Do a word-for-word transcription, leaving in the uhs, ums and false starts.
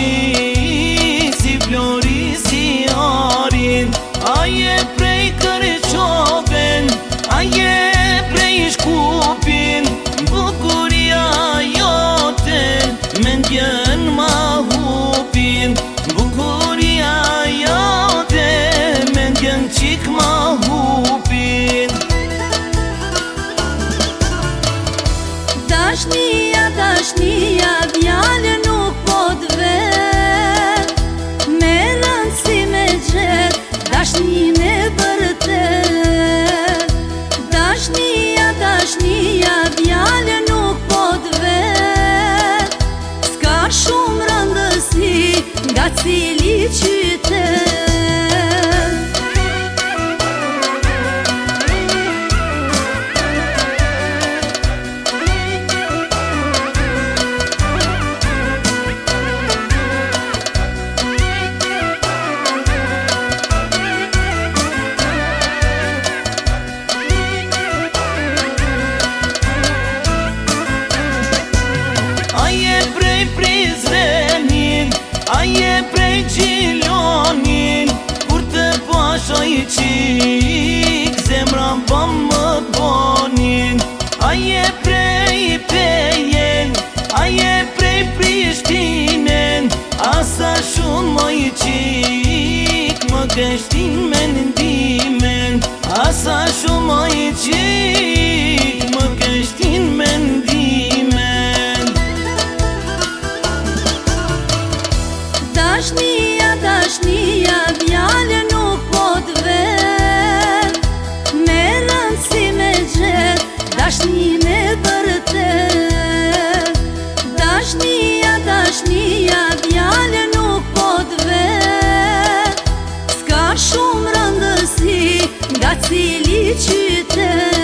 Si flori si arin, aje prej kërqoven, aje prej shkupin, bukuria jote me ndjen ma hupin, bukuria jote me ndjen qik ma hupin. Dashnia, dashnia, djale nuk po t'vet, me rëndësi me gjet, dashni me vërtet. Dashnia, dashnia, djale nuk po t'vet, s'ka shumë rëndësi nga cili qytet. Aje prej gjilonin, kur të pasha i qik, zemra pa më bonin. Aje prej pejen, aje prej Prishtinen, asa shumë më i qik, më kështin me ndimen. Asa shumë më i qik, më kështin me ndimen. Dashnia, dashnia, djale nuk po t'vet, me rëndësi me gjet, dashni me vërtet. Dashnia, dashnia, djale nuk po t'vet, s'ka shumë rëndësi nga cili qytet.